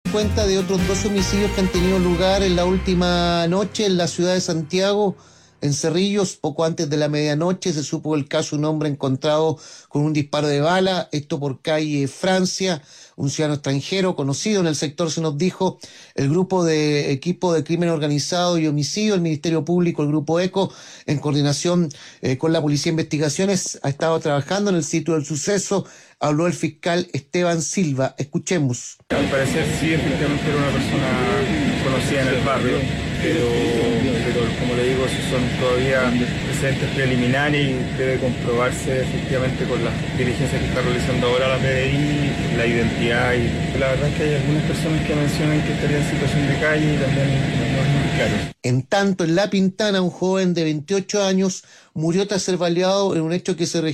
Cuenta de otros 2 homicidios que han tenido lugar en la última noche en la ciudad de Santiago, en Cerrillos. Poco antes de la medianoche se supo el caso de un hombre encontrado con un disparo de bala, esto por calle Francia, un ciudadano extranjero conocido en el sector, se nos dijo. El grupo de equipo de crimen organizado y homicidio, el Ministerio Público, el Grupo ECO, en coordinación con la Policía de Investigaciones, ha estado trabajando en el sitio del suceso. Habló el fiscal Esteban Silva. Escuchemos. Al parecer sí, efectivamente era una persona conocida en el barrio, pero como le digo, esos son todavía presentes preliminares y debe comprobarse efectivamente con las diligencias que está realizando ahora la PDI, la identidad. Y la verdad es que hay algunas personas que mencionan que estaría en situación de calle y también no es muy claro. En tanto, en La Pintana, un joven de 28 años murió tras ser baleado en un hecho que se registró